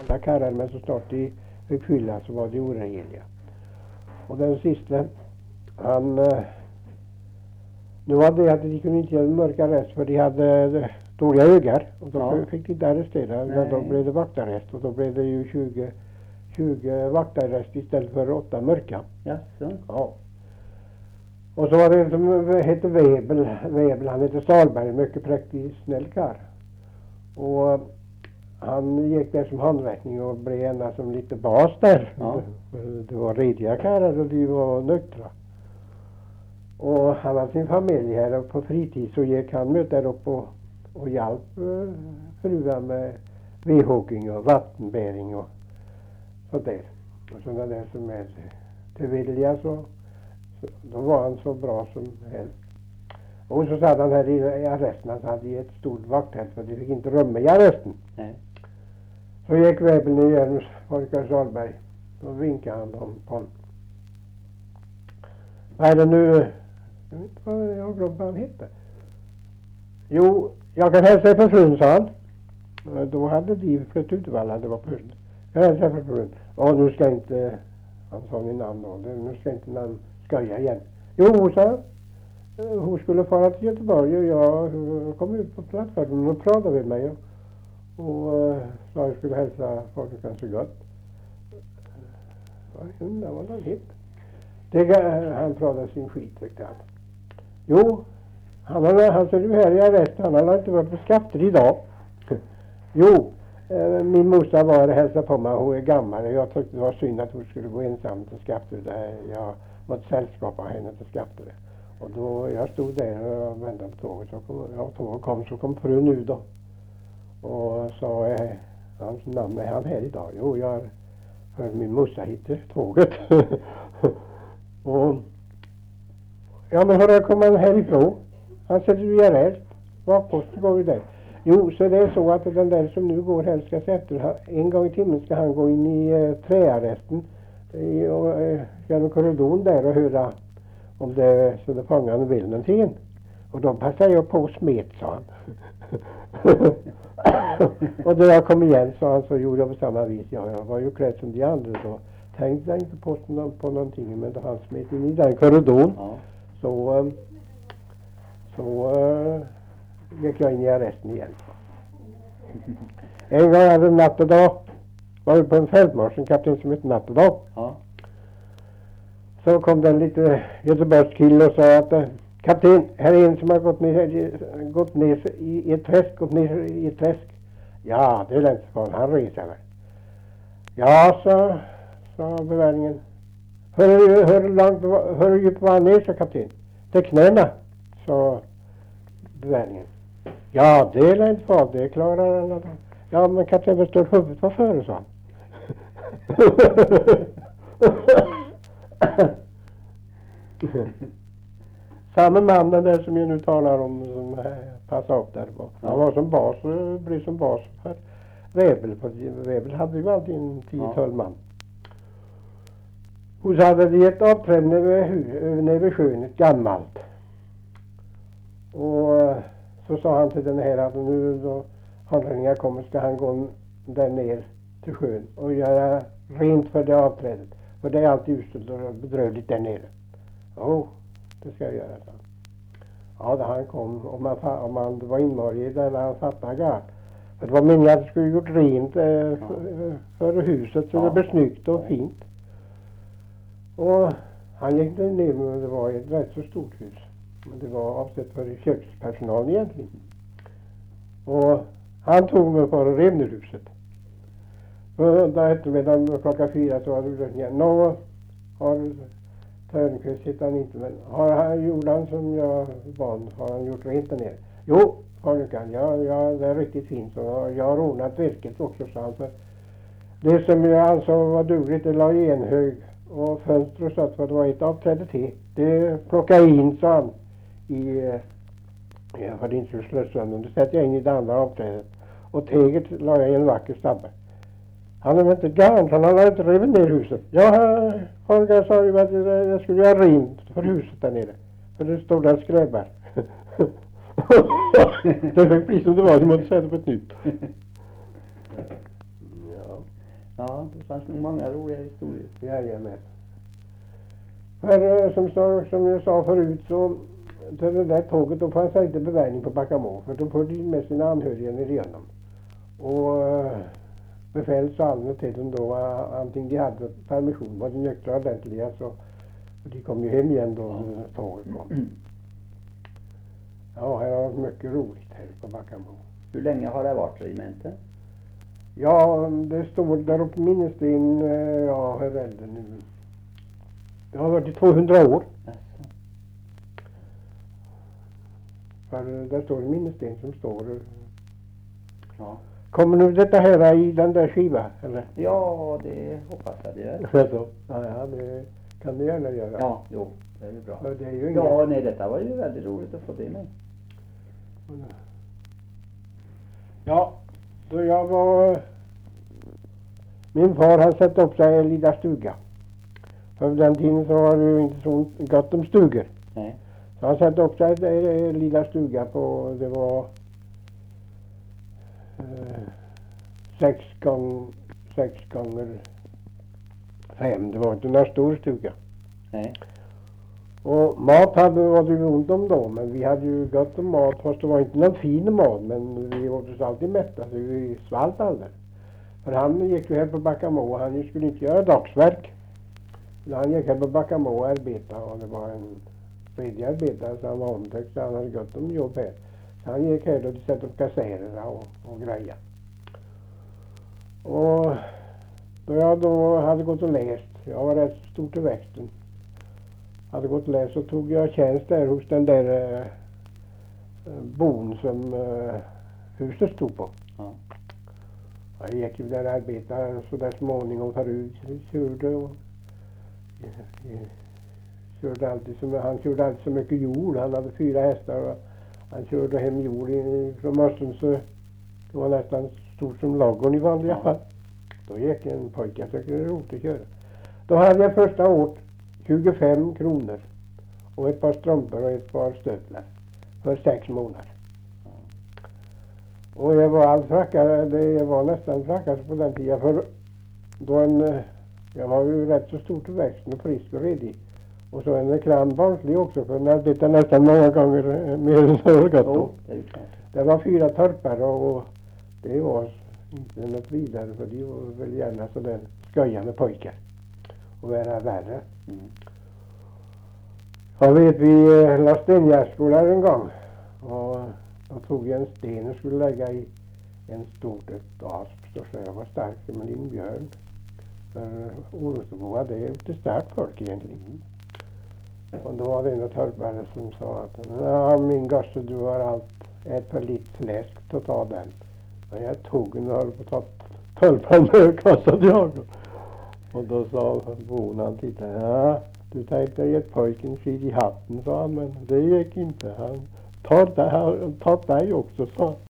vita karlar, men så snart de fick fylla så var de oregeliga. Och den sista, han, nu var det att de kunde inte göra mörka arrest för de hade dåliga ögon. Och då fick de inte arrestera, men då blev det vaktarrest. Och då blev det ju 20 vaktarrest istället för 8 mörka. Jaså? Ja. Och så var det en som hette Webel, han hette Salberg, mycket präktig, snäll karl. Och han gick där som handräckning och blev ena som lite bas där. Ja. Det var rediga karlar och de var nyktra. Och han hade sin familj här och på fritid så gick han med där upp och hjälp fruar med vedhuggning och vattenbäring och sådär. Och sådana där som är till vilja så då var han så bra som helst. Och så satt han här i arresten, han hade ett stort vakthält för de fick inte rum i arresten. Nej. Så gick Webel ner hos Folke Salberg och vinkade han dem på honom. Vad är det nu? Jag vet inte vad jag glömde vad han hette. Jo, jag kan hälsa för frun, sa han. Då hade de flyttat ut Valla, det var först. Jag hälsar för frun. Och nu ska inte, han sa min namn då, nu ska inte namn skoja igen. Jo, sa han. Hon skulle fara till Göteborg och jag kom ut på plattformen och pratade med mig. Och sa jag skulle hälsa folk kanske gott. Jag undrar vad han hette. Han pratade sin skit, tyckte han. Jo, han ser ju här i arrest. Han har inte varit på skafter idag. Jo, min morsa var och hälsade på mig. Hon är gammal. Jag tyckte det var synd att hon skulle gå ensam till skafter. Jag måste sällskapa henne till skafter. Och då jag stod där och väntade på tåget. Så kom frun nu då. Och sa, hans namn är han här idag? Jo, jag hör min morsa hittar tåget. Och ja, men hur kommer han härifrån? Han sätter ju i arrest. Vakposten går ju där. Jo, så det är så att den där som nu går här ska sätta. En gång i timmen ska han gå in i träarresten. Genom korridoren där och höra om det så det fångarna vill någonting. Och då passar jag på smet, sa han. Och då jag kom igen, sa han, så gjorde jag på samma vis. Ja, jag var ju klädd som de andra då. Tänkte jag inte på någonting, men då han smet in i den korridoren. Ja. Så gick jag in i arresten igen. En gång hade en natt och dag. Var vi på en fältmarsch, en kapten som hette Natt och dag. Ja. Så kom den lite Göteborgskille och sa att kapten, här är en som har gått ner i ett träsk. Ja, det är inte så, han reser väl. Ja, sa bevärningen. Hur djupt var han ner, sa kapten. Till knäna, sa bevärningen. Ja, det är inte farligt, det klarar alla. Ja, men kapten, vad står huvudet var före, sa han. Samma man den där som jag nu talar om som passade upp där. Han var som bas, blev som bas för Webel. Webel hade ju alltid en 10-12 man. Och så hade de ett avträd nere vid sjön, ett gammalt. Och så sa han till den här att nu då handlingar kommer ska han gå där ner till sjön och göra rent för det avträdet. För det är alltid uselt och bedrövligt där nere. Jo, det ska jag göra, så. Ja, då han kom, om man var inmorgad där när han fattade galt. För det var meningen att det skulle gjort rent för huset så det blev snyggt och fint. Och han gick där ner, men det var ett rätt så stort hus. Men det var avsett för kökspersonal egentligen. Och han tog mig för att revna huset. Och då eftermiddagen klockan 4 så hade du igen. Nå, har Törnqvist hittar han inte, men gjorde han som jag bad, har han gjort rent där nere? Jo, Holkan, ja, det är riktigt fint. Så jag har ordnat virket också, sa han. För det som jag ansåg var dugligt, det la i en hög och fönster och sånt, för det var ett avträde till. Det plockade in, sa han, jag hade inte så slösande. Det sätter jag in i det andra avträdet. Och teget la jag i en vacker stabbe. Han är inte gant, han har inte rivit ner huset. Ja, Holger sa ju att jag skulle göra rent för huset där nere. För det stod där skräpar. Det var precis som det var, du måste sätta på ett nytt. Ja. Ja, det fanns nog många roliga historier. Jajamän. För som jag sa förut så till det där tåget då fanns det inte bevärjning på Backamo. För då förde de med sina anhöriga ner igenom. Och befälet sa aldrig till dem då antingen de hade permission var de nyktra ordentliga så de kom ju hem igen då när tåget kom. Ja, här har varit mycket roligt här på Backamo. Hur länge har det varit regemente? Ja, det står där uppe minnessten, ja hur är det nu? Det har varit i 200 år. Alltså. För där står en minnessten som står. Ja. Kommer nu detta här i den där skivan, eller? Ja, det hoppas jag det gör. Så. Ja, det kan du gärna göra. Ja, jo, det är ju bra. För det är ju Ja, nej, detta var ju väldigt roligt att få det med. Ja, då jag var... Min far han satte upp sig i en liten stuga. För den tiden så var det ju inte så gott om stugor. Nej. Så han satte upp sig i en liten stuga på, det var 6 gånger 5. Det var inte någon stor stuga. Nej. Och mat var det ju ont om då, men vi hade ju gott om mat, fast det var inte någon fin mat, men vi åt oss alltid mätta, så vi svalt aldrig. För han gick ju här på Backamo, han skulle inte göra dagsverk. Han gick här på Backamo och arbetade, och det var en redig arbetare, så han var omtäckt, så han hade gott om jobb här. Så han gick här och de satte upp kassererna och grejer. Och då jag då hade gått och läst, jag var rätt stort i växten, hade gått och läst, så tog jag tjänst där hos den där bon som huset stod på. Ja. Jag gick ju där och arbetade så där småningom förut, körde och körde alltid han körde alltid så mycket jord, han hade 4 hästar och han körde hem jord från Mörström, så det var nästan stort som ladugården i vanliga fall. Då gick en pojke, jag tycker det är roligt att köra. Då hade jag första året 25 kronor och ett par strumpor och ett par stövlar för 6 månader. Och jag var allt frackare, det var nästan frackare på den tiden, för då jag var ju rätt så stort i växten och frisk och redig. Och så en kram barnslig också, för den arbetade nästan många gånger mer än så gott då. Det var 4 torpare och det var inte något vidare, för de var väl gärna sådär skojande pojkar och värre. Mm. Jag vet, vi la stengärdsgård där en gång, och då tog jag en sten och skulle lägga i en stort asp, så jag var stark som en liten björn. För Orosboa, det är inte starkt folk egentligen. Och då var det en torpare som sa att ja, min gosse, du har allt, ett för lite fläsk, så ta den. Men jag tog den och höll på att ta torparen och kastade jag. Och då sa bon, han tittade, ja, du tänkte ge pojken skid i hatten, sa han, men det gick inte. Han tar dig också, sa han.